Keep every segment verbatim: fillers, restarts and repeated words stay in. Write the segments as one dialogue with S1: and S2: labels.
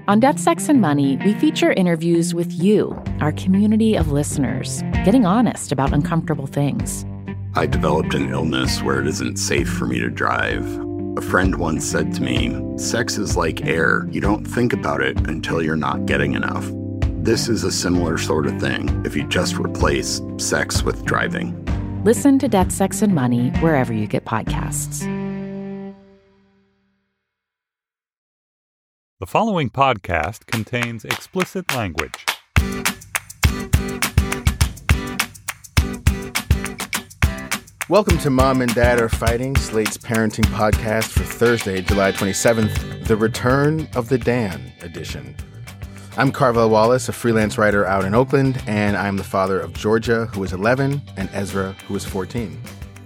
S1: On Death, Sex, and Money, we feature interviews with you, our community of listeners, getting honest about uncomfortable things.
S2: I developed an illness where it isn't safe for me to drive. A friend once said to me, sex is like air. You don't think about it until you're not getting enough. This is a similar sort of thing if you just replace sex with driving.
S1: Listen to Death, Sex, and Money wherever you get podcasts.
S3: The following podcast contains explicit language.
S4: Welcome to Mom and Dad Are Fighting, Slate's parenting podcast for Thursday, July twenty-seventh, the Return of the Dan edition. I'm Carvel Wallace, a freelance writer out in Oakland, and I'm the father of Georgia, who is eleven, and Ezra, who is fourteen.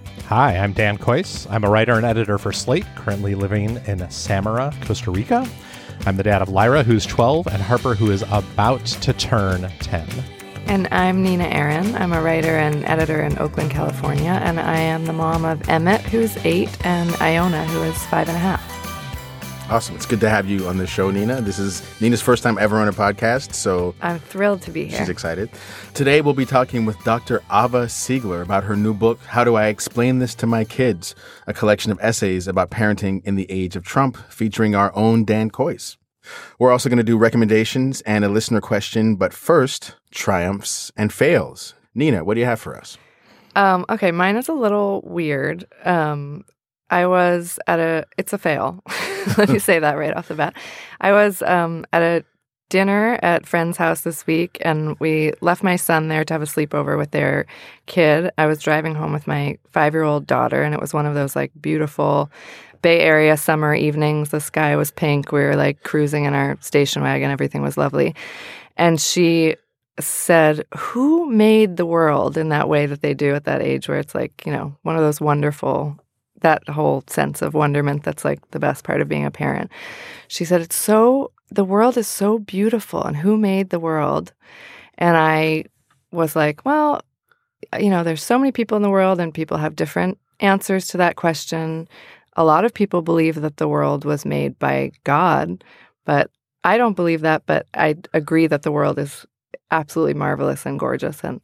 S5: Hi, I'm Dan Kois. I'm a writer and editor for Slate, currently living in Samara, Costa Rica. I'm the dad of Lyra, who's twelve, and Harper, who is about to turn ten.
S6: And I'm Nina Aaron. I'm a writer and editor in Oakland, California, and I am the mom of Emmett, who's eight, and Iona, who is five and a half.
S4: Awesome. It's good to have you on the show, Nina. This is Nina's first time ever on a podcast, so
S6: I'm thrilled to be here.
S4: She's excited. Today, we'll be talking with Doctor Ava Siegler about her new book, How Do I Explain This to My Kids? A collection of essays about parenting in the age of Trump, featuring our own Dan Kois. We're also going to do recommendations and a listener question, but first, triumphs and fails. Nina, what do you have for us?
S6: Um, okay, mine is a little weird. Um, I was at a, it's a fail. Let me say that right off the bat. I was um, at a dinner at friend's house this week, and we left my son there to have a sleepover with their kid. I was driving home with my five-year-old daughter, and it was one of those like beautiful Bay Area summer evenings. The sky was pink. We were like cruising in our station wagon. Everything was lovely. And she said, who made the world in that way that they do at that age where it's like, you know, one of those wonderful, that whole sense of wonderment that's like the best part of being a parent. She said, it's so, the world is so beautiful, and who made the world? And I was like, well, you know, there's so many people in the world, and people have different answers to that question. A lot of people believe that the world was made by God, but I don't believe that, but I agree that the world is absolutely marvelous and gorgeous, and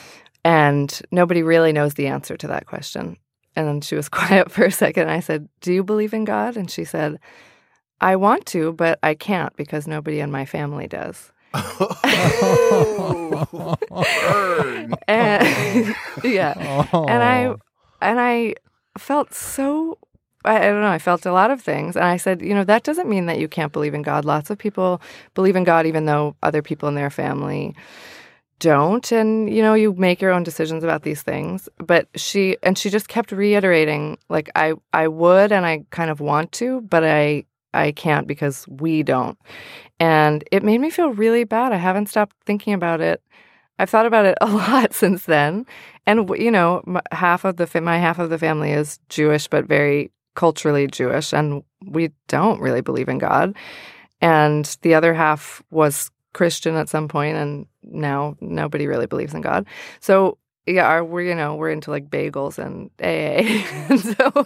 S6: and nobody really knows the answer to that question. And then she was quiet for a second, and I said, do you believe in God? And she said, I want to, but I can't because nobody in my family does.
S4: Oh, burn.
S6: And, yeah.
S5: Oh.
S6: And I and I felt so I, I don't know, I felt a lot of things. And I said, you know, that doesn't mean that you can't believe in God. Lots of people believe in God even though other people in their family don't. And, you know, you make your own decisions about these things. But she, and she just kept reiterating, like, I, I would and I kind of want to, but I, I can't because we don't. And it made me feel really bad. I haven't stopped thinking about it. I've thought about it a lot since then. And, you know, half of the, my half of the family is Jewish, but very culturally Jewish, and we don't really believe in God. And the other half was Christian at some point, and now nobody really believes in God. So yeah, our, we're you know we're into like bagels and A A. And so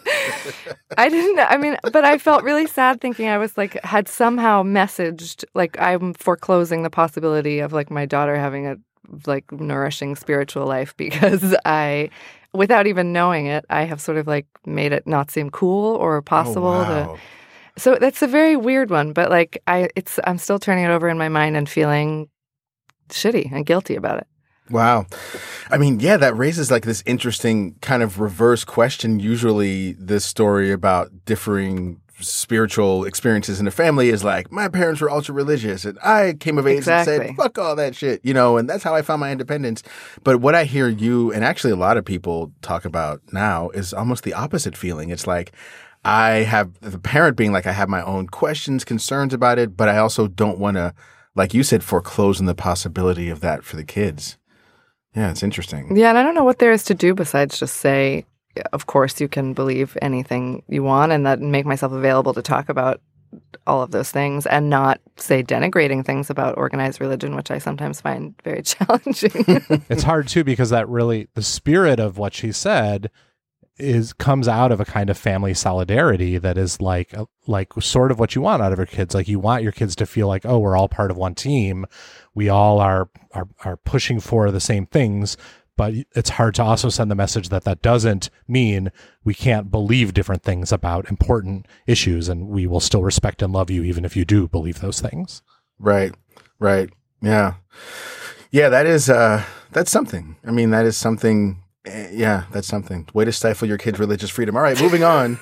S6: I didn't. I mean, but I felt really sad thinking I was like had somehow messaged like I'm foreclosing the possibility of like my daughter having a like nourishing spiritual life because I. Without even knowing it, I have sort of like made it not seem cool or possible.
S4: Oh, wow.
S6: to, so that's a very weird one, but like I, it's I'm still turning it over in my mind and feeling shitty and guilty about it.
S4: Wow. I mean, yeah, that raises like this interesting kind of reverse question. Usually this story about differing spiritual experiences in the family is like, my parents were ultra religious and I came of age
S6: Exactly.
S4: and said, fuck all that shit, you know, and that's how I found my independence. But what I hear you and actually a lot of people talk about now is almost the opposite feeling. It's like, I have the parent being like, I have my own questions, concerns about it, but I also don't want to, like you said, foreclose on the possibility of that for the kids. Yeah, it's interesting.
S6: Yeah, and I don't know what there is to do besides just say, of course, you can believe anything you want, and that make myself available to talk about all of those things and not say denigrating things about organized religion, which I sometimes find very challenging.
S5: It's hard, too, because that really, the spirit of what she said is comes out of a kind of family solidarity that is like like sort of what you want out of your kids. Like you want your kids to feel like, oh, we're all part of one team. We all are are are pushing for the same things. But it's hard to also send the message that that doesn't mean we can't believe different things about important issues, and we will still respect and love you even if you do believe those things.
S4: Right, right, yeah, yeah. That is uh, that's something. I mean, that is something. Uh, yeah, that's something. Way to stifle your kids' religious freedom. All right, moving on.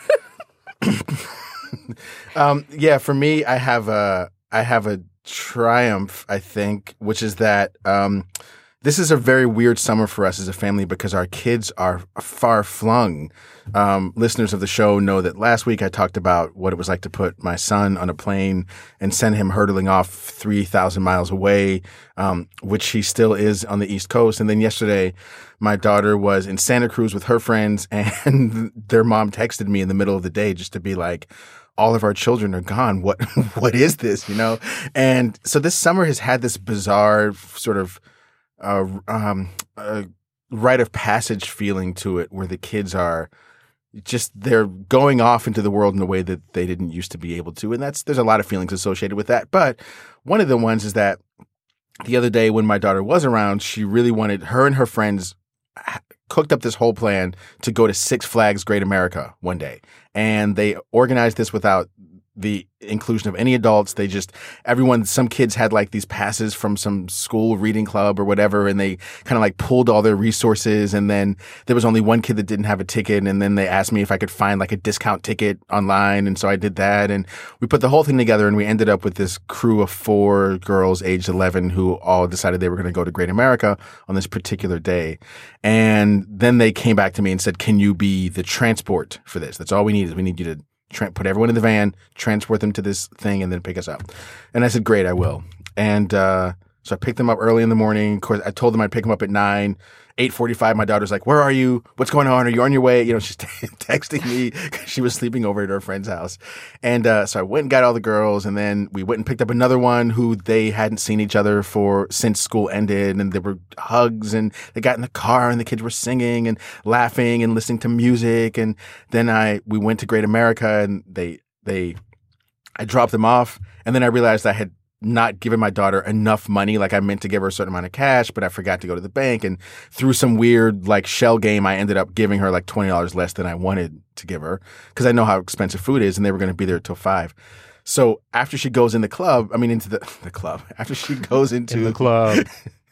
S4: um, yeah, for me, I have a I have a triumph. I think, which is that. Um, This is a very weird summer for us as a family because our kids are far flung. Um, listeners of the show know that last week I talked about what it was like to put my son on a plane and send him hurtling off three thousand miles away, um, which he still is on the East Coast. And then yesterday, my daughter was in Santa Cruz with her friends, and their mom texted me in the middle of the day just to be like, all of our children are gone. What, what is this, you know? And so this summer has had this bizarre sort of Uh, um, a rite of passage feeling to it where the kids are just, they're going off into the world in a way that they didn't used to be able to. And that's, there's a lot of feelings associated with that. But one of the ones is that the other day when my daughter was around, she really wanted, her and her friends cooked up this whole plan to go to Six Flags Great America one day. And they organized this without the inclusion of any adults. They just, everyone, some kids had like these passes from some school reading club or whatever, and they kind of like pulled all their resources. And then there was only one kid that didn't have a ticket. And then they asked me if I could find like a discount ticket online. And so I did that. And we put the whole thing together, and we ended up with this crew of four girls aged eleven who all decided they were going to go to Great America on this particular day. And then they came back to me and said, can you be the transport for this? That's all we need is we need you to Tra- put everyone in the van, transport them to this thing, and then pick us up. And I said, great, I will. And uh, so I picked them up early in the morning. Of course, I told them I'd pick them up at nine. eight forty-five, my daughter's like, where are you? What's going on? Are you on your way? You know, she's t- texting me because she was sleeping over at her friend's house. And uh, so I went and got all the girls, and then we went and picked up another one who they hadn't seen each other for since school ended, and there were hugs, and they got in the car, and the kids were singing and laughing and listening to music. And then I we went to Great America, and they they I dropped them off, and then I realized I had not given my daughter enough money. Like I meant to give her a certain amount of cash, but I forgot to go to the bank. And through some weird like shell game, I ended up giving her like twenty dollars less than I wanted to give her because I know how expensive food is, and they were going to be there till five. So after she goes in the club, I mean into the, the club, after she goes into
S5: in the club.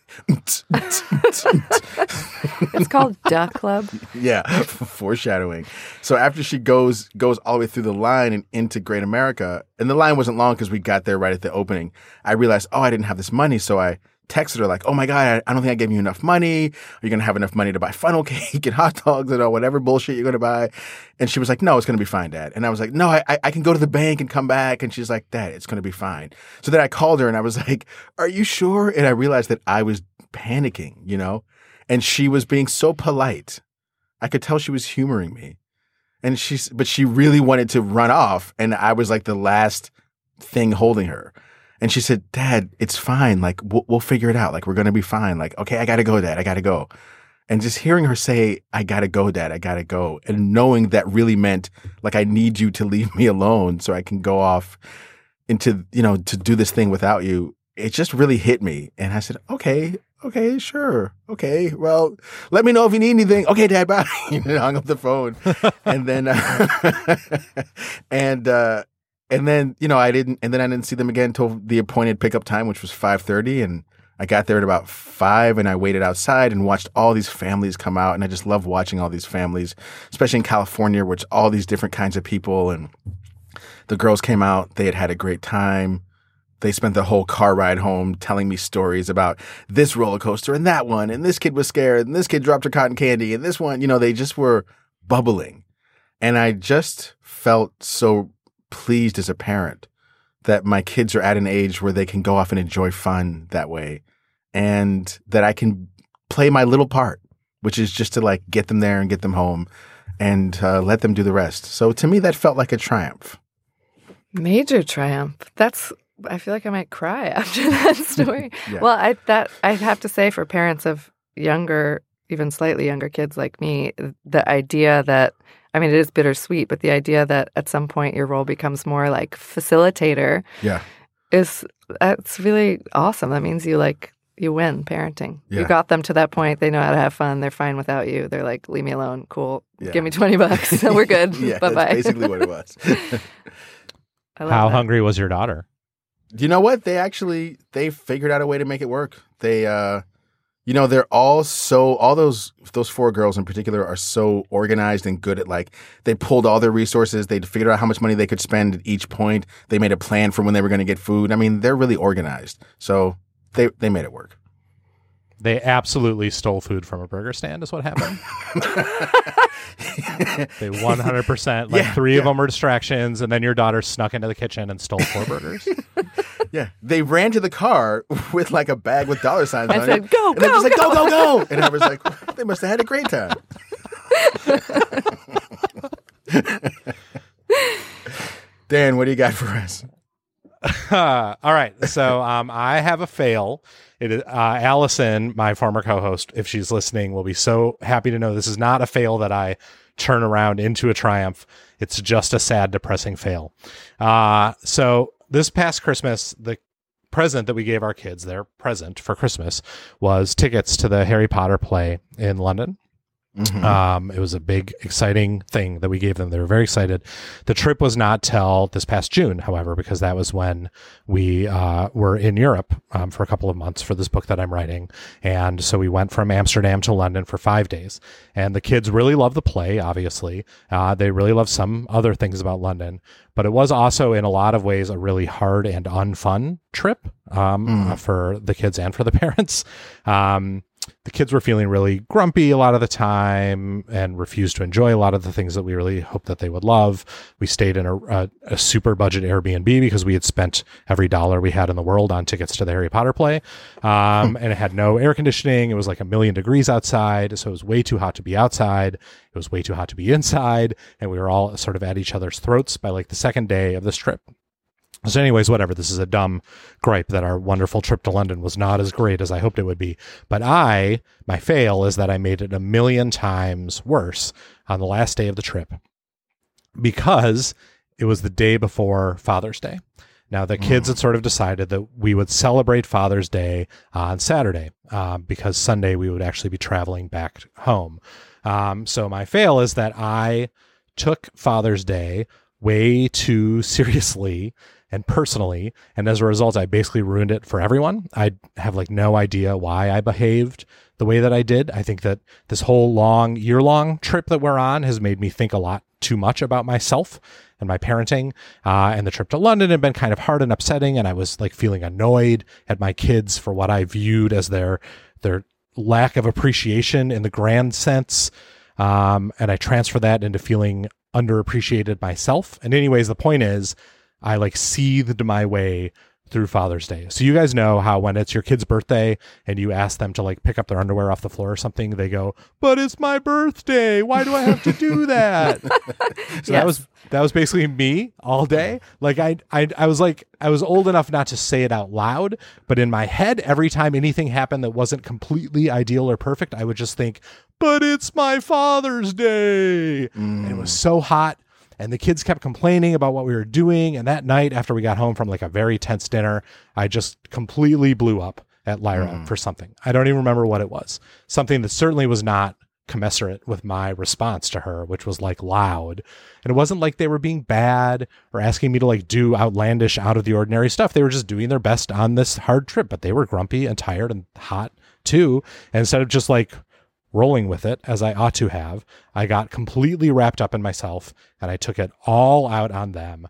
S6: It's called Duck Club.
S4: Yeah, foreshadowing. So after she goes goes all the way through the line and into Great America, and the line wasn't long because we got there right at the opening, I realized, oh, I didn't have this money. So I texted her like, oh my God, I, I don't think I gave you enough money. Are you going to have enough money to buy funnel cake and hot dogs and all whatever bullshit you're going to buy? And she was like, no, it's going to be fine, Dad. And I was like, no, I, I can go to the bank and come back. And she's like, Dad, it's going to be fine. So then I called her and I was like, are you sure? And I realized that I was panicking, you know, and she was being so polite. I could tell she was humoring me. And she's, but she really wanted to run off. And I was like the last thing holding her. And she said, Dad, it's fine. Like, we'll, we'll figure it out. Like, we're going to be fine. Like, okay, I got to go, Dad. I got to go. And just hearing her say, I got to go, Dad. I got to go. And knowing that really meant, like, I need you to leave me alone so I can go off into, you know, to do this thing without you. It just really hit me. And I said, okay, okay, sure. Okay, well, let me know if you need anything. Okay, Dad, bye. And hung up the phone. And then, uh, and, uh, And then, you know, I didn't, and then I didn't see them again until the appointed pickup time, which was five thirty. And I got there at about five, and I waited outside and watched all these families come out. And I just love watching all these families, especially in California, where it's all these different kinds of people. And the girls came out. They had had a great time. They spent the whole car ride home telling me stories about this roller coaster and that one. And this kid was scared. And this kid dropped her cotton candy. And this one, you know, they just were bubbling. And I just felt so pleased as a parent that my kids are at an age where they can go off and enjoy fun that way, and that I can play my little part, which is just to like get them there and get them home and uh, let them do the rest. So to me, that felt like a triumph.
S6: Major triumph. That's, I feel like I might cry after that story. Yeah. Well, I that I have to say for parents of younger even slightly younger kids like me, the idea that, I mean, it is bittersweet, but the idea that at some point your role becomes more like facilitator
S4: Yeah.
S6: is, that's really awesome. That means you like, you win parenting.
S4: Yeah.
S6: You got them to that point. They know how to have fun. They're fine without you. They're like, leave me alone. Cool.
S4: Yeah.
S6: Give me twenty bucks. We're good.
S4: Yeah,
S6: Bye-bye.
S4: that's basically what it was.
S6: I love
S5: How
S6: that.
S5: hungry was your daughter?
S4: You know what? They actually, they figured out a way to make it work. They, uh, you know, they're all so, all those, those four girls in particular are so organized and good at like, they pulled all their resources. They figured out how much money they could spend at each point. They made a plan for when they were going to get food. I mean, they're really organized. So they, they made it work.
S5: They absolutely stole food from a burger stand is what happened. They one hundred percent, like
S4: Yeah,
S5: three
S4: yeah.
S5: of them were distractions, and then your daughter snuck into the kitchen and stole four burgers.
S4: Yeah. They ran to the car with like a bag with dollar signs
S6: I
S4: on
S6: said,
S4: it.
S6: go,
S4: and they're
S6: go,
S4: just like,
S6: go.
S4: go, go, go. And I was like, they must have had a great time. Dan, what do you got for us?
S5: Uh, all right. So um, I have a fail. It is, uh, Allison, my former co-host, if she's listening, will be so happy to know this is not a fail that I turn around into a triumph. It's just a sad, depressing fail. Uh, so this past Christmas, the present that we gave our kids, their present for Christmas, was tickets to the Harry Potter play in London.
S4: Mm-hmm.
S5: Um, it was a big, exciting thing that we gave them. They were very excited. The trip was not till this past June, however, because that was when we uh, were in Europe um, for a couple of months for this book that I'm writing. And so we went from Amsterdam to London for five days. And the kids really love the play, obviously. Uh, they really love some other things about London. But it was also, in a lot of ways, a really hard and unfun trip um,
S4: Mm.
S5: uh, for the kids and for the parents. Um, The kids were feeling really grumpy a lot of the time and refused to enjoy a lot of the things that we really hoped that they would love. We stayed in a, a, a super budget Airbnb because we had spent every dollar we had in the world on tickets to the Harry Potter play. Um, and it had no air conditioning. It was like a million degrees outside. So it was way too hot to be outside. It was way too hot to be inside. And we were all sort of at each other's throats by like the second day of this trip. So anyways, whatever. This is a dumb gripe that our wonderful trip to London was not as great as I hoped it would be. But I, my fail is that I made it a million times worse on the last day of the trip because it was the day before Father's Day. Now, the kids had sort of decided that we would celebrate Father's Day on Saturday um, because Sunday we would actually be traveling back home. Um, so my fail is that I took Father's Day way too seriously and personally, and as a result, I basically ruined it for everyone. I have like no idea why I behaved the way that I did. I think that this whole long, year-long trip that we're on has made me think a lot too much about myself and my parenting. Uh, and the trip to London had been kind of hard and upsetting, and I was like feeling annoyed at my kids for what I viewed as their their lack of appreciation in the grand sense. Um, and I transfer that into feeling underappreciated myself. And anyways, the point is, I like seethed my way through Father's Day. So you guys know how when it's your kid's birthday and you ask them to like pick up their underwear off the floor or something, they go, "But it's my birthday. Why do I have to do that?" So
S6: Yes.
S5: that was that was basically me all day. Like I, I I was like I was old enough not to say it out loud, but in my head, every time anything happened that wasn't completely ideal or perfect, I would just think, "But it's my Father's Day."
S4: Mm.
S5: And it was so hot. And the kids kept complaining about what we were doing. And that night, after we got home from like a very tense dinner, I just completely blew up at Lyra
S4: Mm.
S5: for something. I don't even remember what it was. Something that certainly was not commensurate with my response to her, which was like loud. And it wasn't like they were being bad or asking me to like do outlandish, out of the ordinary stuff. They were just doing their best on this hard trip, but they were grumpy and tired and hot too. And instead of just like rolling with it as I ought to have, I got completely wrapped up in myself and I took it all out on them.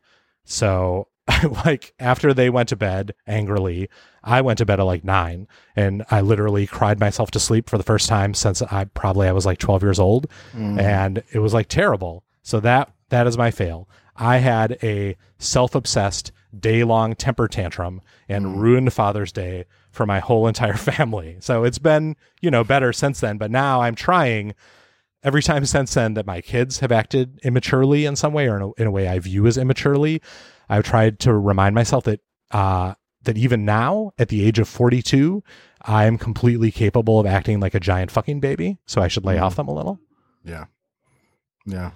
S5: So like after they went to bed angrily, I went to bed at like nine and I literally cried myself to sleep for the first time since I probably I was like twelve years old.
S4: Mm.
S5: And it was like terrible. So that that is my fail. I had a self-obsessed day-long temper tantrum and
S4: Mm.
S5: ruined Father's Day for my whole entire family. So it's been, you know, better since then. But now I'm trying every time since then that my kids have acted immaturely in some way or in a, in a way I view as immaturely. I've tried to remind myself that uh, that even now, at the age of forty-two, I am completely capable of acting like a giant fucking baby. So I should lay mm. off them a little.
S4: Yeah. Yeah.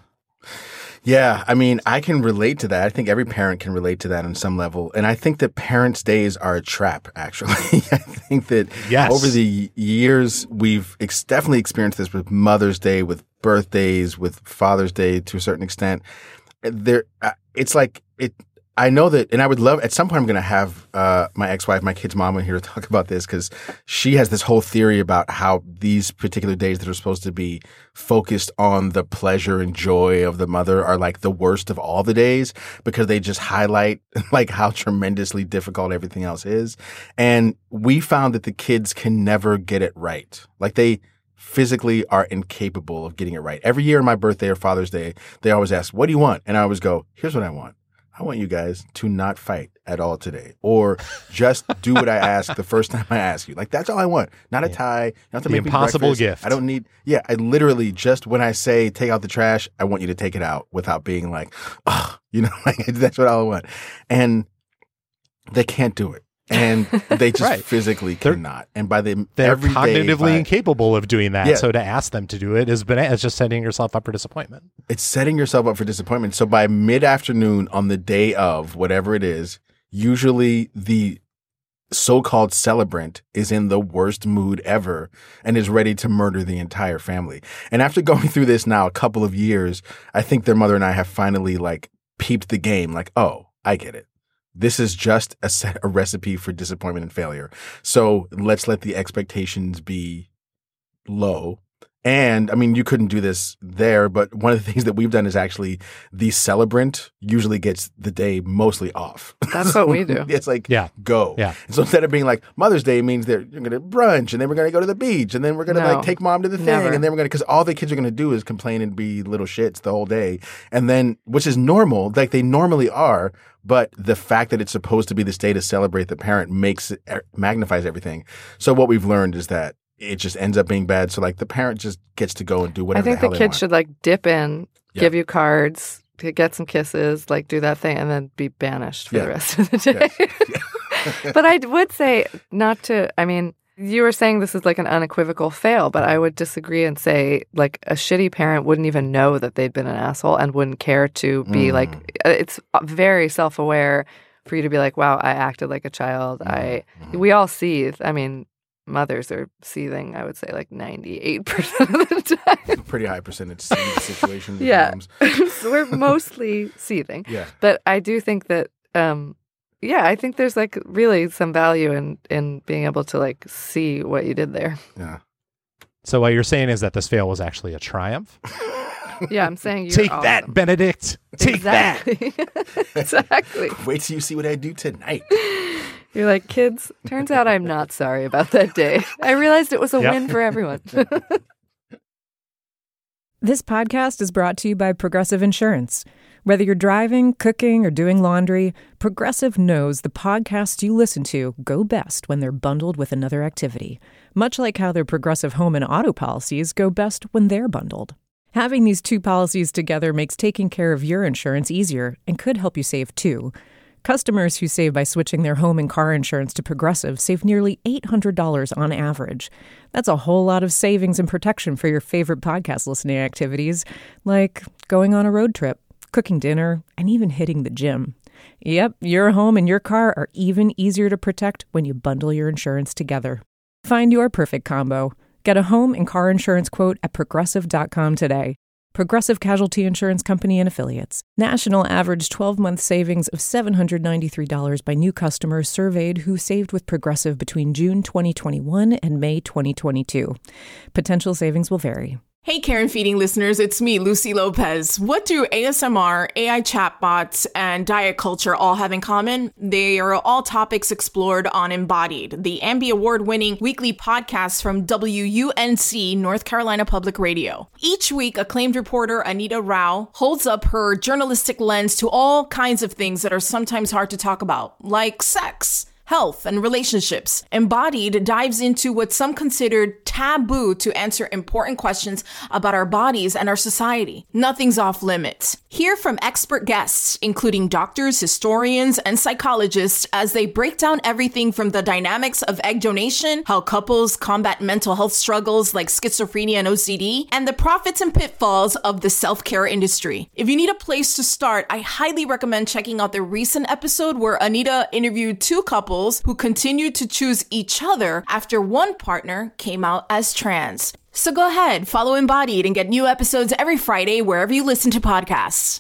S4: Yeah. I mean, I can relate to that. I think every parent can relate to that on some level. And I think that parents' days are a trap, actually. I think that
S5: yes.
S4: over the years, we've ex- definitely experienced this with Mother's Day, with birthdays, with Father's Day to a certain extent. There, uh, it's like it. I know that, and I would love, at some point I'm going to have uh, my ex-wife, my kid's mama here to talk about this, because she has this whole theory about how these particular days that are supposed to be focused on the pleasure and joy of the mother are like the worst of all the days, because they just highlight like how tremendously difficult everything else is. And we found that the kids can never get it right. Like they physically are incapable of getting it right. Every year on my birthday or Father's Day, they always ask, what do you want? And I always go, here's what I want. I want you guys to not fight at all today, or just do what I ask the first time I ask you. Like, that's all I want. Not a tie. You don't have to
S5: the
S4: make
S5: impossible
S4: me breakfast.
S5: gift.
S4: I don't need, yeah, I literally just when I say take out the trash, I want you to take it out without being like, oh, you know, like that's what I want. And they can't do it. And they just
S5: right.
S4: physically
S5: they're,
S4: cannot. And by the
S5: they're
S4: every
S5: cognitively
S4: day,
S5: incapable of doing that.
S4: Yeah.
S5: So to ask them to do it is bananas. It's just setting yourself up for disappointment.
S4: It's setting yourself up for disappointment. So by mid-afternoon on the day of whatever it is, usually the so-called celebrant is in the worst mood ever and is ready to murder the entire family. And after going through this now a couple of years, I think their mother and I have finally like peeped the game. Like, oh, I get it. This is just a, set, a recipe for disappointment and failure. So let's let the expectations be low. And I mean, you couldn't do this there, but one of the things that we've done is actually the celebrant usually gets the day mostly off.
S6: That's what we do.
S4: It's like,
S5: yeah.
S4: go.
S5: Yeah.
S4: So instead of being like Mother's Day means that you're going to brunch and then we're going to go to the beach and then we're going to
S6: No,
S4: like take mom to the thing
S6: never.
S4: and then we're going to, because all the kids are going to do is complain and be little shits the whole day. And then, which is normal, like they normally are. But the fact that it's supposed to be this day to celebrate the parent makes it, magnifies everything. So what we've learned is that it just ends up being bad. So like the parent just gets to go and do whatever
S6: I think
S4: the,
S6: the,
S4: hell
S6: kids
S4: they want.
S6: should like dip in,
S4: Yeah.
S6: give you cards, to get some kisses, like do that thing, and then be banished for
S4: Yeah.
S6: the rest of the day.
S4: Yes.
S6: But I would say not to, I mean, you were saying this is like an unequivocal fail, but I would disagree and say like a shitty parent wouldn't even know that they'd been an asshole and wouldn't care to be
S4: Mm.
S6: like, it's very self-aware for you to be like, wow, I acted like a child.
S4: Mm.
S6: I, we all seethe. I mean, mothers are seething, I would say like ninety-eight percent of the time.
S4: Pretty high percentage seed situation. with
S6: Yeah.
S4: moms.
S6: So we're mostly seething.
S4: Yeah.
S6: But I do think that, um, yeah, I think there's like really some value in in being able to like see what you did there.
S4: Yeah.
S5: So what you're saying is that this fail was actually a triumph?
S6: Yeah, I'm saying you're
S5: Take
S6: awesome.
S5: that, Benedict. Take
S6: exactly.
S5: that.
S6: Exactly.
S4: Wait till you see what I do tonight.
S6: You're like, kids, turns out I'm not sorry about that day. I realized it was a
S5: Yep.
S6: win for everyone.
S7: This podcast is brought to you by Progressive Insurance. Whether you're driving, cooking, or doing laundry, Progressive knows the podcasts you listen to go best when they're bundled with another activity, much like how their Progressive home and auto policies go best when they're bundled. Having these two policies together makes taking care of your insurance easier and could help you save too. Customers who save by switching their home and car insurance to Progressive save nearly eight hundred dollars on average. That's a whole lot of savings and protection for your favorite podcast listening activities, like going on a road trip, cooking dinner, and even hitting the gym. Yep, your home and your car are even easier to protect when you bundle your insurance together. Find your perfect combo. Get a home and car insurance quote at progressive dot com today. Progressive Casualty Insurance Company and Affiliates. National average twelve-month savings of seven hundred ninety-three dollars by new customers surveyed who saved with Progressive between June twenty twenty-one and May twenty twenty-two. Potential savings will vary.
S8: Hey, Karen Feeding listeners, it's me, Lucy Lopez. What do A S M R, A I chatbots, and diet culture all have in common? They are all topics explored on Embodied, the Ambie Award-winning weekly podcast from W U N C, North Carolina Public Radio. Each week, acclaimed reporter Anita Rao holds up her journalistic lens to all kinds of things that are sometimes hard to talk about, like sex, health, and relationships. Embodied dives into what some considered taboo to answer important questions about our bodies and our society. Nothing's off limits. Hear from expert guests, including doctors, historians, and psychologists, as they break down everything from the dynamics of egg donation, how couples combat mental health struggles like schizophrenia and O C D, and the profits and pitfalls of the self-care industry. If you need a place to start, I highly recommend checking out the recent episode where Anita interviewed two couples who continued to choose each other after one partner came out as trans. So go ahead, follow Embodied and get new episodes every Friday wherever you listen to podcasts.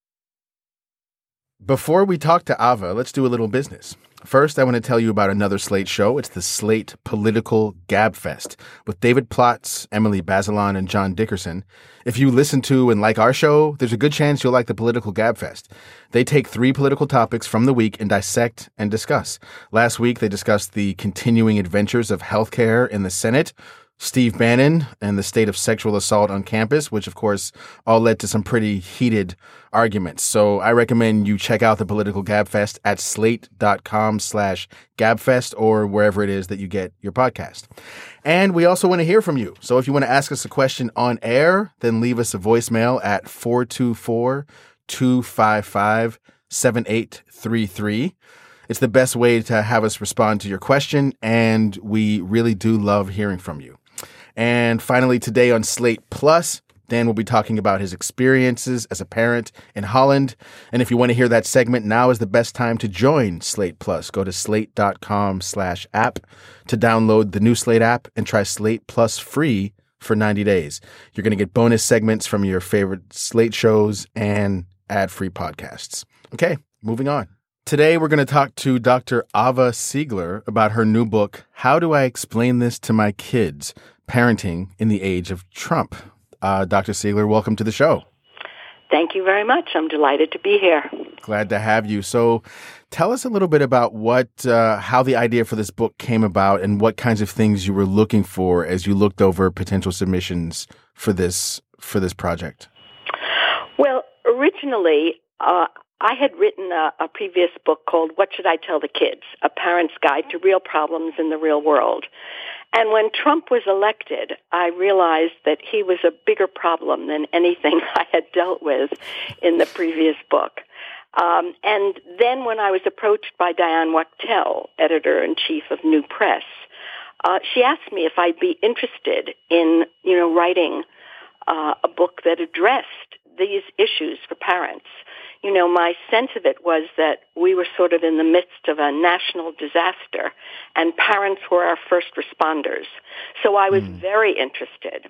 S4: Before we talk to Ava, let's do a little business. First, I want to tell you about another Slate show. It's the Slate Political Gabfest with David Plotz, Emily Bazelon, and John Dickerson. If you listen to and like our show, there's a good chance you'll like the Political Gabfest. They take three political topics from the week and dissect and discuss. Last week, they discussed the continuing adventures of healthcare in the Senate, Steve Bannon and the state of sexual assault on campus, which, of course, all led to some pretty heated arguments. So I recommend you check out the Political Gabfest at slate.com slash gabfest or wherever it is that you get your podcast. And we also want to hear from you. So if you want to ask us a question on air, then leave us a voicemail at four two four, two five five, seven eight three three. It's the best way to have us respond to your question, and we really do love hearing from you. And finally, today on Slate Plus, Dan will be talking about his experiences as a parent in Holland. And if you want to hear that segment, now is the best time to join Slate Plus. Go to slate.com slash app to download the new Slate app and try Slate Plus free for ninety days. You're going to get bonus segments from your favorite Slate shows and ad-free podcasts. Okay, moving on. Today, we're going to talk to Doctor Ava Siegler about her new book, How Do I Explain This to My Kids? Parenting in the Age of Trump. Uh, Doctor Siegler, welcome to the show.
S9: Thank you very much. I'm delighted to be here.
S4: Glad to have you. So tell us a little bit about what, uh, how the idea for this book came about and what kinds of things you were looking for as you looked over potential submissions for this, for this project.
S9: Well, originally, uh, I had written a, a previous book called What Should I Tell the Kids? A Parent's Guide to Real Problems in the Real World. And when Trump was elected, I realized that he was a bigger problem than anything I had dealt with in the previous book. Um, and then when I was approached by Diane Wachtel, editor-in-chief of New Press, uh, she asked me if I'd be interested in, you know, writing uh, a book that addressed these issues for parents. You know, my sense of it was that we were sort of in the midst of a national disaster, and parents were our first responders. So I was mm. very interested.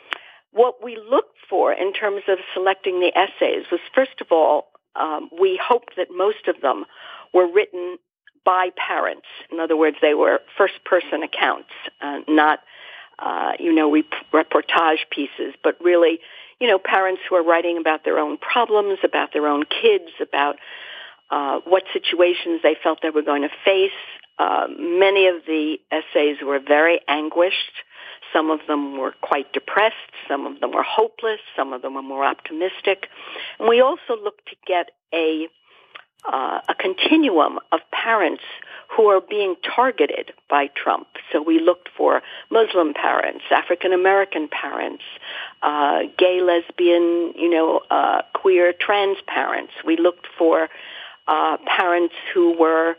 S9: What we looked for in terms of selecting the essays was, first of all, um, we hoped that most of them were written by parents. In other words, they were first-person accounts, uh, not, uh, you know, rep- reportage pieces, but really, you know, parents who are writing about their own problems, about their own kids, about uh, what situations they felt they were going to face. Uh, many of the essays were very anguished. Some of them were quite depressed. Some of them were hopeless. Some of them were more optimistic. And we also looked to get a uh, a continuum of parents who are being targeted by Trump. So we looked for Muslim parents, African-American parents, uh, gay, lesbian, you know, uh, queer, trans parents. We looked for uh, parents who were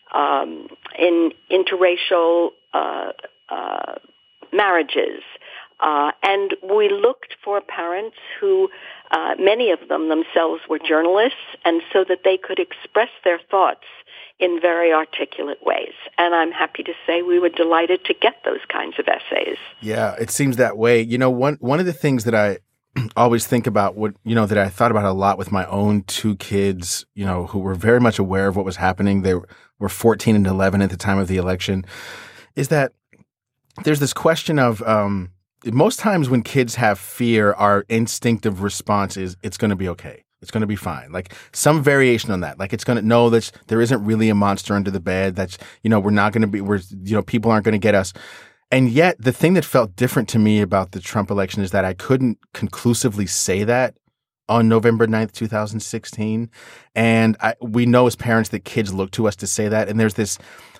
S9: um, in interracial uh, uh, marriages. Uh, and we looked for parents who, uh, many of them themselves were journalists, and so that they could express their thoughts in very articulate ways. And I'm happy to say we were delighted to get those kinds of essays.
S4: Yeah, it seems that way. You know, one one of the things that I always think about, what you know, that I thought about a lot with my own two kids, you know, who were very much aware of what was happening. They were fourteen and eleven at the time of the election, is that there's this question of um, most times when kids have fear, our instinctive response is it's going to be okay. It's going to be fine. Like some variation on that. Like it's going to know that there isn't really a monster under the bed. That's, you know, we're not going to be, we're, you know, people aren't going to get us. And yet the thing that felt different to me about the Trump election is that I couldn't conclusively say that on November ninth, two thousand sixteen. And I, we know as parents that kids look to us to say that. And there's this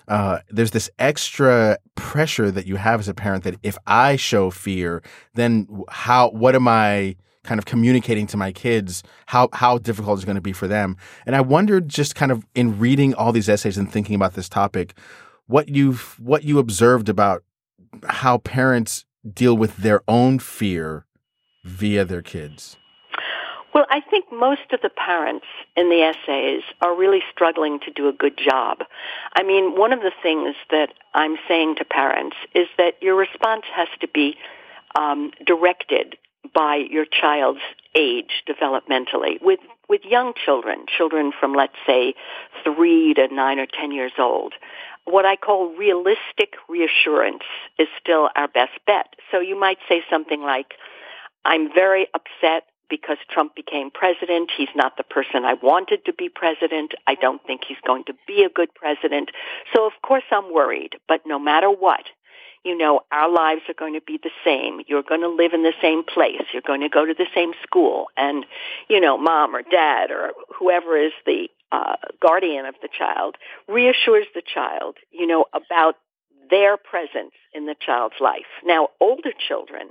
S4: uh, there's this extra pressure that you have as a parent that if I show fear, then how, what am I kind of communicating to my kids, how, how difficult it's going to be for them. And I wondered, just kind of in reading all these essays and thinking about this topic, what you've, what you observed about how parents deal with their own fear via their kids.
S9: Well, I think most of the parents in the essays are really struggling to do a good job. I mean, one of the things that I'm saying to parents is that your response has to be um, directed by your child's age developmentally. With with young children, children from, let's say, three to nine or ten years old, what I call realistic reassurance is still our best bet. So you might say something like, I'm very upset because Trump became president. He's not the person I wanted to be president. I don't think he's going to be a good president. So, of course, I'm worried. But no matter what, you know, our lives are going to be the same. You're going to live in the same place. You're going to go to the same school. And, you know, mom or dad or whoever is the uh, guardian of the child reassures the child, you know, about their presence in the child's life. Now, older children,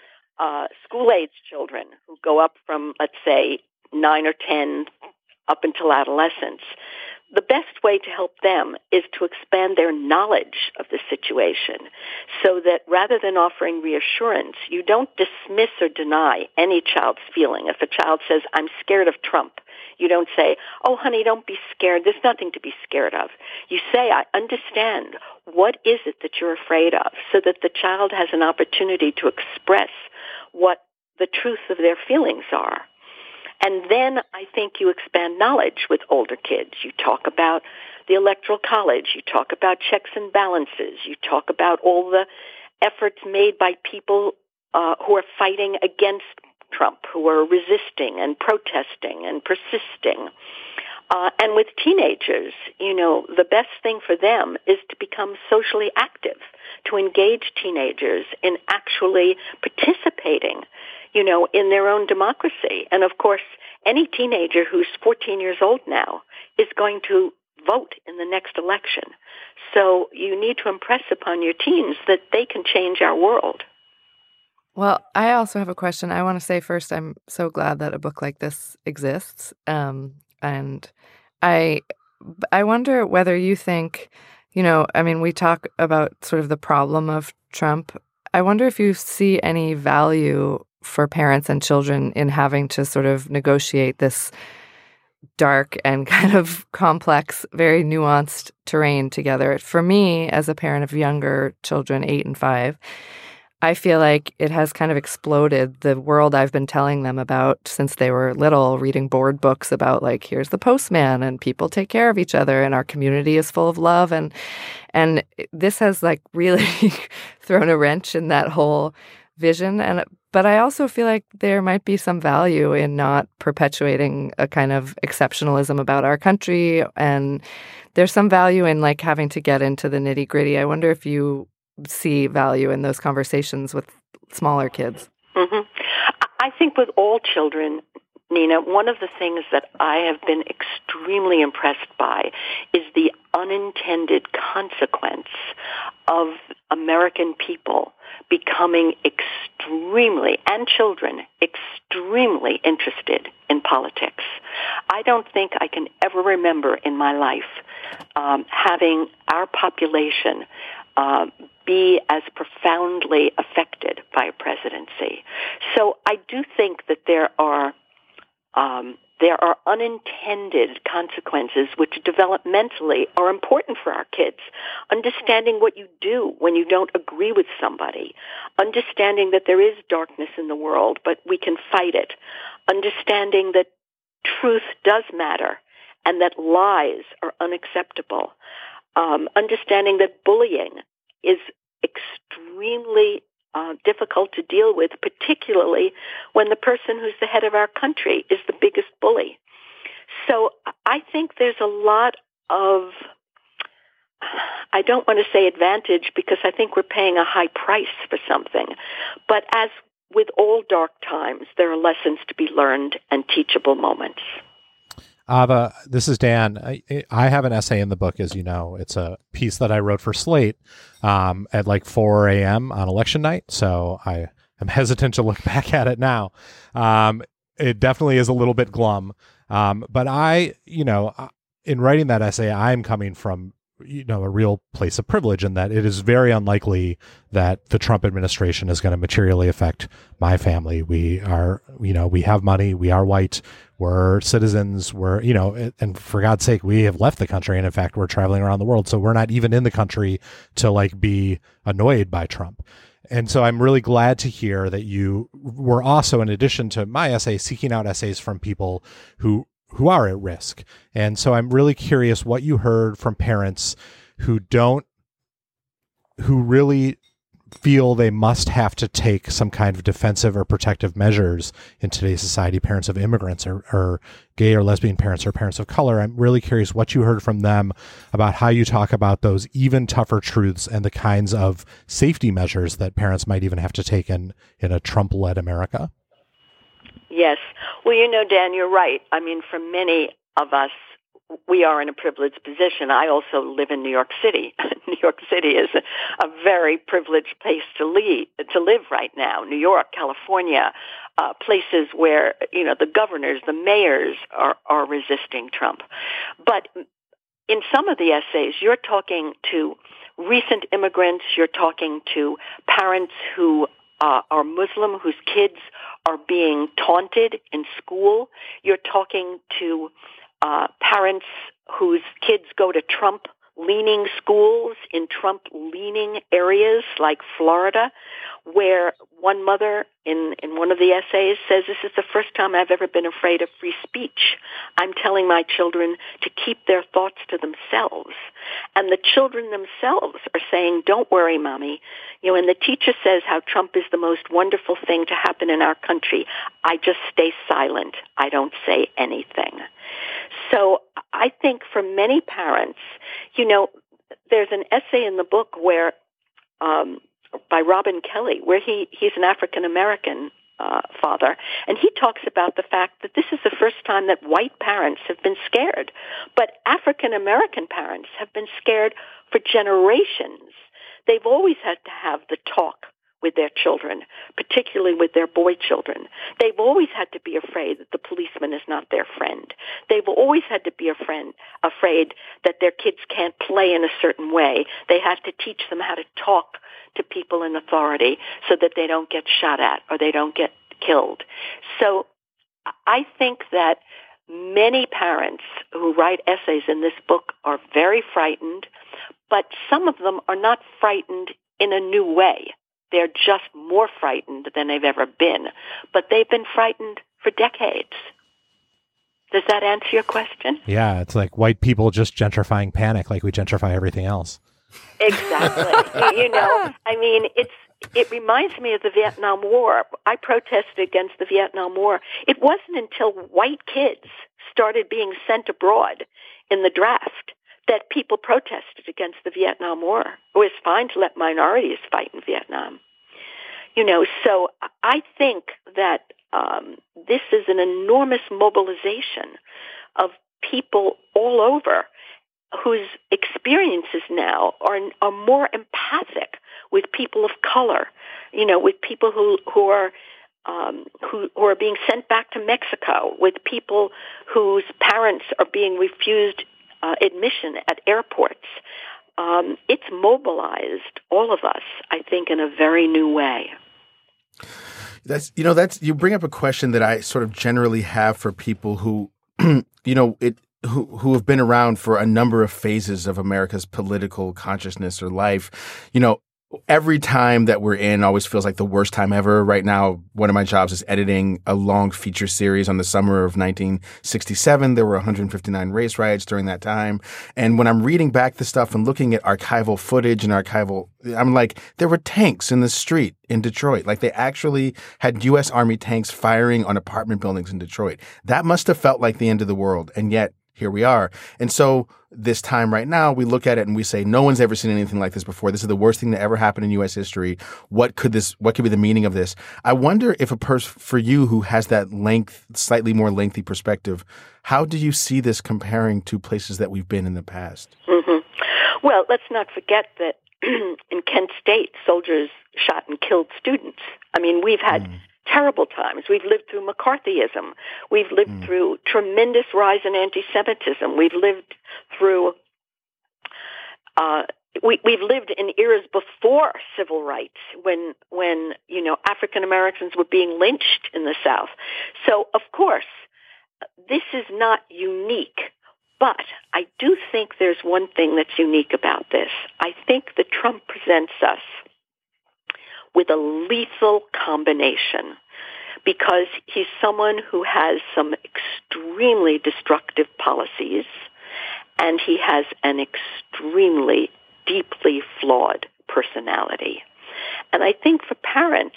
S9: uh, school-age children who go up from, let's say, nine or ten up until adolescence, the best way to help them is to expand their knowledge of the situation so that rather than offering reassurance, you don't dismiss or deny any child's feeling. If a child says, I'm scared of Trump, you don't say, oh, honey, don't be scared. There's nothing to be scared of. You say, I understand. What is it that you're afraid of? So that the child has an opportunity to express what the truth of their feelings are. And then I think you expand knowledge with older kids. You talk about the Electoral College. You talk about checks and balances. You talk about all the efforts made by people uh, who are fighting against Trump, who are resisting and protesting and persisting. Uh, and with teenagers, you know, the best thing for them is to become socially active, to engage teenagers in actually participating, you know, in their own democracy. And of course, any teenager who's fourteen years old now is going to vote in the next election. So you need to impress upon your teens that they can change our world.
S6: Well, I also have a question. I want to say first, I'm so glad that a book like this exists. Um, and I, I wonder whether you think, you know, I mean, we talk about sort of the problem of Trump. I wonder if you see any value for parents and children in having to sort of negotiate this dark and kind of complex, very nuanced terrain together. For me, as a parent of younger children, eight and five, I feel like it has kind of exploded the world I've been telling them about since they were little, reading board books about like, here's the postman and people take care of each other and our community is full of love. And and this has like really thrown a wrench in that whole vision. And but I also feel like there might be some value in not perpetuating a kind of exceptionalism about our country. And there's some value in like having to get into the nitty gritty. I wonder if you see value in those conversations with smaller kids.
S9: Mm-hmm. I think with all children, Nina, one of the things that I have been extremely impressed by is the unintended consequence of American people becoming extremely, and children, extremely interested in politics. I don't think I can ever remember in my life um, having our population uh, be as profoundly affected by a presidency. So I do think that there are Um, there are unintended consequences which developmentally are important for our kids. Understanding what you do when you don't agree with somebody. Understanding that there is darkness in the world, but we can fight it. Understanding that truth does matter and that lies are unacceptable. Um, understanding that bullying is extremely Uh, difficult to deal with, particularly when the person who's the head of our country is the biggest bully. So I think there's a lot of, I don't want to say advantage because I think we're paying a high price for something. But as with all dark times, there are lessons to be learned and teachable moments.
S5: Ava, this is Dan. I, I have an essay in the book, as you know. It's a piece that I wrote for Slate um, at like four a.m. on election night. So I am hesitant to look back at it now. Um, it definitely is a little bit glum. Um, but I, you know, in writing that essay, I'm coming from, you know, a real place of privilege in that it is very unlikely that the Trump administration is going to materially affect my family. We are, you know, we have money, we are white, we're citizens, we're, you know, and for God's sake, we have left the country. And in fact, we're traveling around the world. So we're not even in the country to like be annoyed by Trump. And so I'm really glad to hear that you were also, in addition to my essay, seeking out essays from people who who are at risk. And so I'm really curious what you heard from parents who don't, who really feel they must have to take some kind of defensive or protective measures in today's society, parents of immigrants or, or gay or lesbian parents or parents of color. I'm really curious what you heard from them about how you talk about those even tougher truths and the kinds of safety measures that parents might even have to take in, in a Trump-led America.
S9: Yes. Well, you know, Dan, you're right. I mean, for many of us, we are in a privileged position. I also live in New York City. New York City is a, a very privileged place to, lead, to live right now. New York, California, uh, places where, you know, the governors, the mayors are, are resisting Trump. But in some of the essays, you're talking to recent immigrants. You're talking to parents who Uh, are Muslim, whose kids are being taunted in school. You're talking to uh, parents whose kids go to Trump-leaning schools in Trump-leaning areas like Florida, where one mother in, in one of the essays says, this is the first time I've ever been afraid of free speech. I'm telling my children to keep their thoughts to themselves. And the children themselves are saying, don't worry, Mommy. You know, and the teacher says how Trump is the most wonderful thing to happen in our country. I just stay silent. I don't say anything. So I think for many parents, you know, there's an essay in the book where, um, by Robin Kelly, where he, he's an African-American uh, father, and he talks about the fact that this is the first time that white parents have been scared. But African-American parents have been scared for generations. They've always had to have the talk with their children, particularly with their boy children. They've always had to be afraid that the policeman is not their friend. They've always had to be a friend, afraid that their kids can't play in a certain way. They have to teach them how to talk to people in authority so that they don't get shot at or they don't get killed. So I think that many parents who write essays in this book are very frightened, but some of them are not frightened in a new way. They're just more frightened than they've ever been. But they've been frightened for decades. Does that answer your question?
S5: Yeah, it's like white people just gentrifying panic like we gentrify everything else.
S9: Exactly. You know, I mean, it's it reminds me of the Vietnam War. I protested against the Vietnam War. It wasn't until white kids started being sent abroad in the draft that people protested against the Vietnam War. It was fine to let minorities fight in Vietnam. You know, so I think that um, this is an enormous mobilization of people all over whose experiences now are, are more empathic with people of color, you know, with people who, who are Um, who, who are being sent back to Mexico, with people whose parents are being refused uh, admission at airports. Um, it's mobilized all of us, I think, in a very new way.
S4: That's, you know, that's, you bring up a question that I sort of generally have for people who, you know, it, who, who have been around for a number of phases of America's political consciousness or life. You know, every time that we're in always feels like the worst time ever. Right now, one of my jobs is editing a long feature series on the summer of nineteen sixty-seven. There were one hundred fifty-nine race riots during that time. And when I'm reading back the stuff and looking at archival footage and archival, I'm like, there were tanks in the street in Detroit. Like they actually had U S Army tanks firing on apartment buildings in Detroit. That must have felt like the end of the world. And yet here we are. And so this time right now, we look at it and we say, no one's ever seen anything like this before. This is the worst thing to ever happen in U S history. What could this, what could be the meaning of this? I wonder if a person, for you who has that length, slightly more lengthy perspective, how do you see this comparing to places that we've been in the past?
S9: Mm-hmm. Well, let's not forget that in Kent State, soldiers shot and killed students. I mean, we've had mm. terrible times. We've lived through McCarthyism. We've lived mm. through tremendous rise in anti-Semitism. We've lived through, uh, we, we've lived in eras before civil rights when, when, you know, African Americans were being lynched in the South. So, of course, this is not unique. But I do think there's one thing that's unique about this. I think that Trump presents us with a lethal combination because he's someone who has some extremely destructive policies and he has an extremely deeply flawed personality. And I think for parents,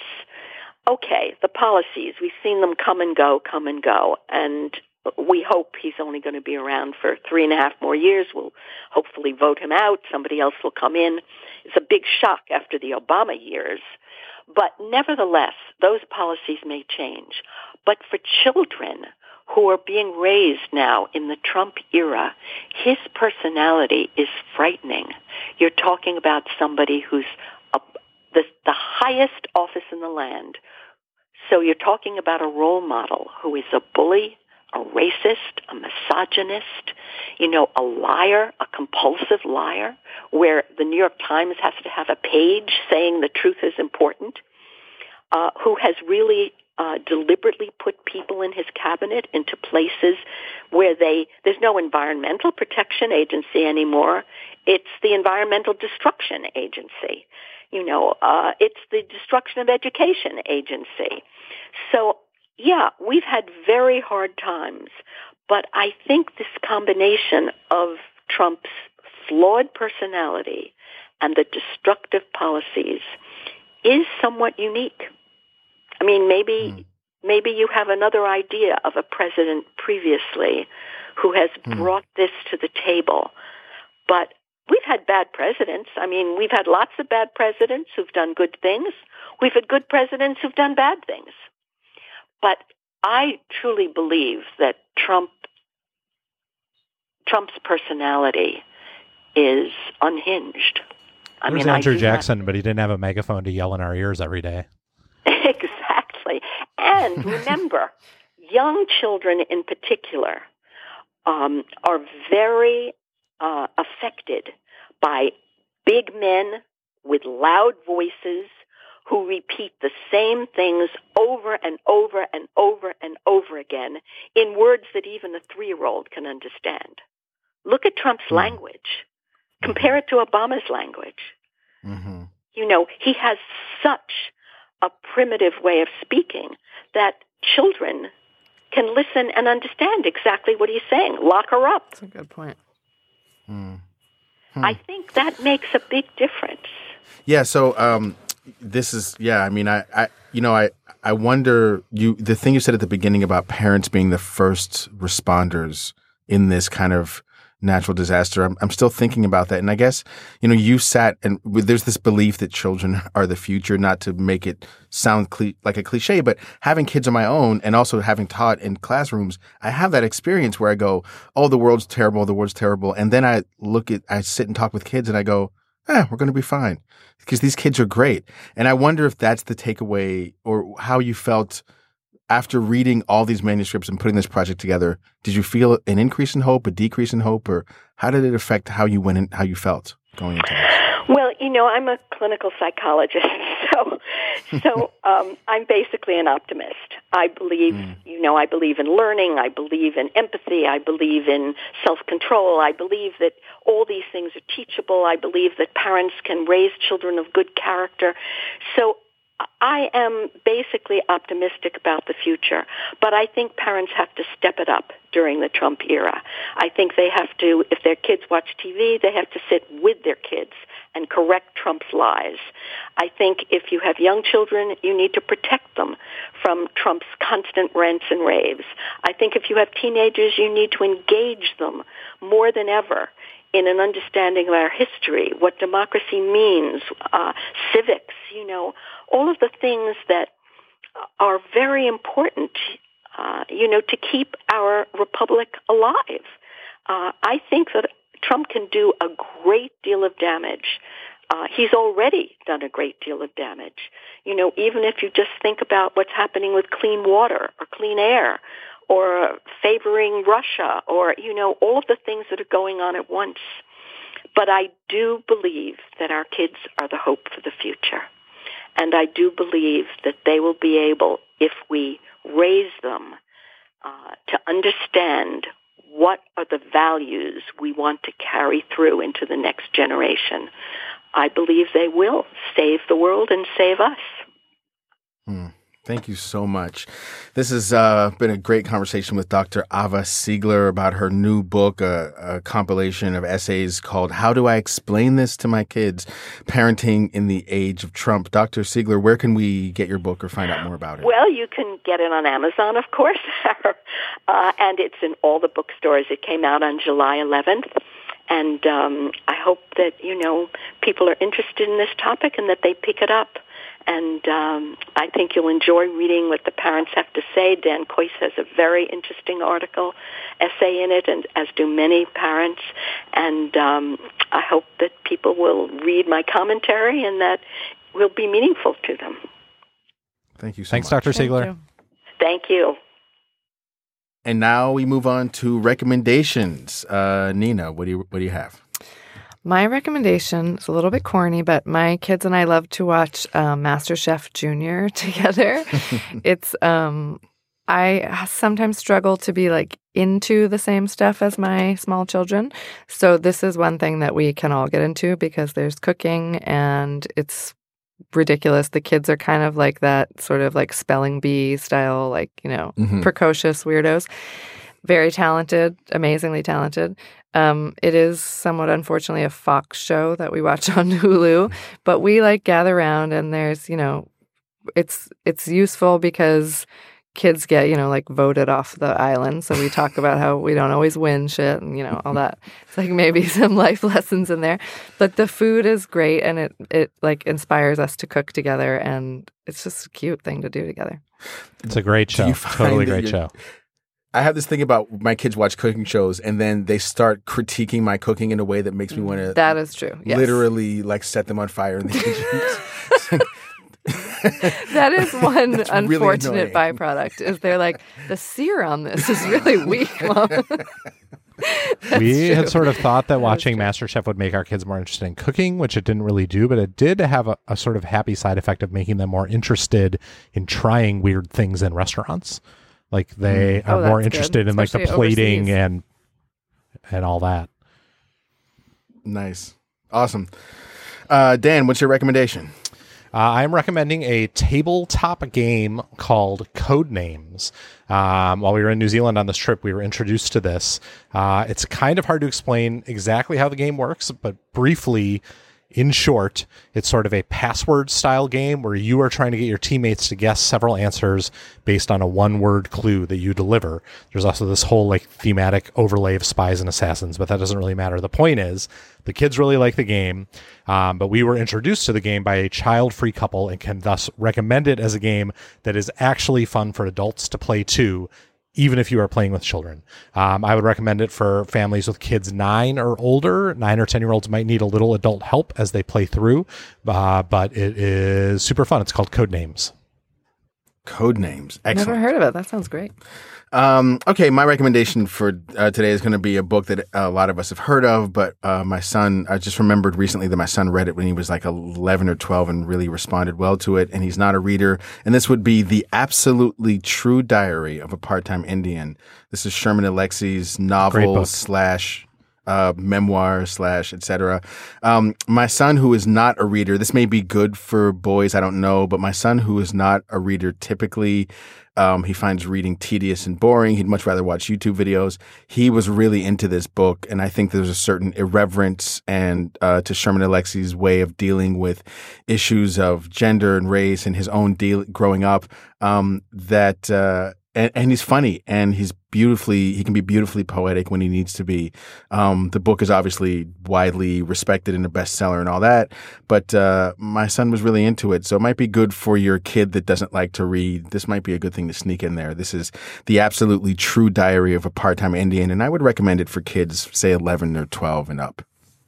S9: okay, the policies, we've seen them come and go, come and go, and we hope he's only going to be around for three and a half more years. We'll hopefully vote him out. Somebody else will come in. It's a big shock after the Obama years. But nevertheless, those policies may change. But for children who are being raised now in the Trump era, his personality is frightening. You're talking about somebody who's a, the, the highest office in the land. So you're talking about a role model who is a bully, a racist, a misogynist, you know, a liar, a compulsive liar, where the New York Times has to have a page saying the truth is important, uh, who has really uh, deliberately put people in his cabinet into places where they, there's no environmental protection agency anymore. It's the environmental destruction agency. You know, uh, it's the destruction of education agency. So, yeah, we've had very hard times, but I think this combination of Trump's flawed personality and the destructive policies is somewhat unique. I mean, maybe mm. maybe you have another idea of a president previously who has mm. brought this to the table, but we've had bad presidents. I mean, we've had lots of bad presidents who've done good things. We've had good presidents who've done bad things. But I truly believe that Trump, Trump's personality is unhinged. I
S5: There's
S9: mean,
S5: Andrew
S9: I
S5: Jackson,
S9: not...
S5: but he didn't have a megaphone to yell in our ears every day.
S9: Exactly. And remember, young children in particular um, are very uh, affected by big men with loud voices who repeat the same things over and over and over and over again in words that even a three-year-old can understand. Look at Trump's mm-hmm. language. Compare it to Obama's language. Mm-hmm. You know, he has such a primitive way of speaking that children can listen and understand exactly what he's saying. Lock her up.
S6: That's a good point.
S4: Mm-hmm.
S9: I think that makes a big difference.
S4: Yeah, so... Um This is, yeah, I mean, I, I, you know, I, I wonder, you, the thing you said at the beginning about parents being the first responders in this kind of natural disaster, I'm, I'm still thinking about that. And I guess, you know, you sat and there's this belief that children are the future, not to make it sound cli- like a cliche, but having kids of my own and also having taught in classrooms, I have that experience where I go, oh, the world's terrible, the world's terrible. And then I look at, I sit and talk with kids and I go, eh, we're going to be fine because these kids are great. And I wonder if that's the takeaway or how you felt after reading all these manuscripts and putting this project together. Did you feel an increase in hope, a decrease in hope, or how did it affect how you went in, how you felt going into this?
S9: Well, you know, I'm a clinical psychologist, so so um, I'm basically an optimist. I believe, mm. you know, I believe in learning. I believe in empathy. I believe in self-control. I believe that all these things are teachable. I believe that parents can raise children of good character. So I am basically optimistic about the future, but I think parents have to step it up during the Trump era. I think they have to, if their kids watch T V, they have to sit with their kids and correct Trump's lies. I think if you have young children, you need to protect them from Trump's constant rants and raves. I think if you have teenagers, you need to engage them more than ever in an understanding of our history, what democracy means, uh, civics, you know, all of the things that are very important, uh, you know, to keep our republic alive. Uh, I think that Trump can do a great deal of damage. Uh, he's already done a great deal of damage. You know, even if you just think about what's happening with clean water or clean air or favoring Russia or, you know, all of the things that are going on at once. But I do believe that our kids are the hope for the future. And I do believe that they will be able, if we raise them, uh, to understand what are the values we want to carry through into the next generation. I believe they will save the world and save us.
S4: Hmm. Thank you so much. This has uh, been a great conversation with Doctor Ava Siegler about her new book, a, a compilation of essays called How Do I Explain This to My Kids? Parenting in the Age of Trump. Doctor Siegler, where can we get your book or find out more about it?
S9: Well, you can get it on Amazon, of course, uh, and it's in all the bookstores. It came out on July eleventh. And um, I hope that, you know, people are interested in this topic and that they pick it up. And um, I think you'll enjoy reading what the parents have to say. Dan Kois has a very interesting article, essay in it, and as do many parents. And um, I hope that people will read my commentary and that will be meaningful to them.
S4: Thank you so
S5: Thanks,
S4: much.
S5: Doctor Siegler.
S6: Thank you.
S9: Thank you.
S4: And now we move on to recommendations. Uh, Nina, what do you what do you have?
S6: My recommendation is a little bit corny, but my kids and I love to watch um, MasterChef Junior together. It's um, I sometimes struggle to be like into the same stuff as my small children, so this is one thing that we can all get into because there's cooking and it's ridiculous. The kids are kind of like that sort of like spelling bee style, like, you know, mm-hmm. precocious weirdos. Very talented, amazingly talented. Um, it is somewhat unfortunately a Fox show that we watch on Hulu, but we like gather around and there's, you know, it's it's useful because kids get, you know, like voted off the island. So we talk about how we don't always win shit and, you know, all that. It's like maybe some life lessons in there. But the food is great and it, it like inspires us to cook together and it's just a cute thing to do together.
S5: It's a great show. Totally great show.
S4: I have this thing about my kids watch cooking shows and then they start critiquing my cooking in a way that makes me want to.
S6: That is true. Yes.
S4: Literally like set them on fire in the kitchen.
S6: That is one
S4: That's
S6: unfortunate
S4: really
S6: byproduct. Is they're like, the sear on this is really weak, Mom.
S5: We
S6: true.
S5: had sort of thought that watching MasterChef would make our kids more interested in cooking, which it didn't really do, but it did have a, a sort of happy side effect of making them more interested in trying weird things in restaurants. Like they
S6: oh,
S5: are more interested
S6: good.
S5: in
S6: Especially
S5: like the plating
S6: overseas.
S5: and and all that.
S4: Nice. Awesome. Uh, Dan, what's your recommendation?
S5: Uh, I'm recommending a tabletop game called Codenames. Um, while we were in New Zealand on this trip, we were introduced to this. Uh, it's kind of hard to explain exactly how the game works, but briefly, in short, it's sort of a password-style game where you are trying to get your teammates to guess several answers based on a one-word clue that you deliver. There's also this whole like thematic overlay of spies and assassins, but that doesn't really matter. The point is, the kids really like the game, um, but we were introduced to the game by a child-free couple and can thus recommend it as a game that is actually fun for adults to play too, even if you are playing with children. Um, I would recommend it for families with kids nine or older. Nine or ten-year-olds might need a little adult help as they play through, uh, but it is super fun. It's called Codenames.
S4: Codenames. Excellent.
S6: Never heard of it. That sounds great.
S4: Um, okay, my recommendation for uh, today is going to be a book that a lot of us have heard of, but uh, my son, I just remembered recently that my son read it when he was like eleven or twelve and really responded well to it, and he's not a reader. And this would be The Absolutely True Diary of a Part-Time Indian. This is Sherman Alexie's novel slash uh, memoir slash et cetera. Um, my son, who is not a reader, this may be good for boys, I don't know, but my son, who is not a reader, typically um, he finds reading tedious and boring. He'd much rather watch YouTube videos. He was really into this book, and I think there's a certain irreverence and uh, to Sherman Alexie's way of dealing with issues of gender and race and his own deal growing up. Um, that uh, and, and he's funny, and he's beautifully. He can be beautifully poetic when he needs to be. Um, the book is obviously widely respected and a bestseller and all that. But uh, my son was really into it, so it might be good for your kid that doesn't like to read. This might be a good thing to sneak in there. This is the absolutely true diary of a part-time Indian, and I would recommend it for kids, say eleven or twelve and up.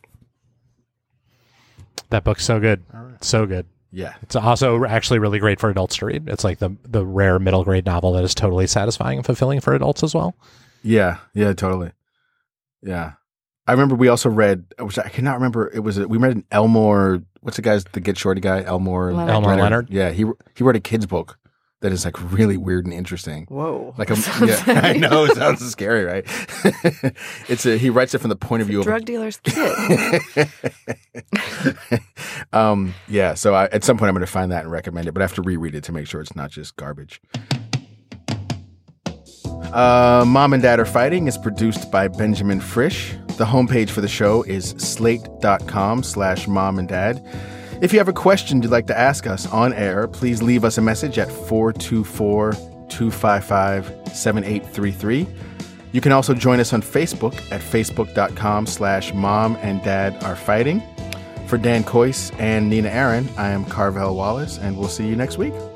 S5: That book's so good, right. so good.
S4: Yeah.
S5: It's also actually really great for adults to read. It's like the the rare middle grade novel that is totally satisfying and fulfilling for adults as well.
S4: Yeah. Yeah, totally. Yeah. I remember we also read, which I cannot remember, it was, a, we read an Elmore, what's the guy's, the Get Shorty guy? Elmore
S6: Leonard.
S5: Elmore
S4: Leonard.
S5: Leonard.
S4: Yeah. He he wrote a kid's book that is like really weird and interesting.
S6: Whoa.
S4: Like a, yeah, I know, it sounds scary, right? It's a, he writes it from the point of view
S6: drug
S4: of a
S6: dealer's kid.
S4: um, yeah, so I, at some point I'm going to find that and recommend it, but I have to reread it to make sure it's not just garbage. Uh, Mom and Dad Are Fighting is produced by Benjamin Frisch. The homepage for the show is slate.com slash mom and dad. If you have a question you'd like to ask us on air, please leave us a message at four two four, two five five, seven eight three three. You can also join us on Facebook at facebook.com slash mom and dad are fighting. For Dan Coyce and Nina Aaron, I am Carvel Wallace, and we'll see you next week.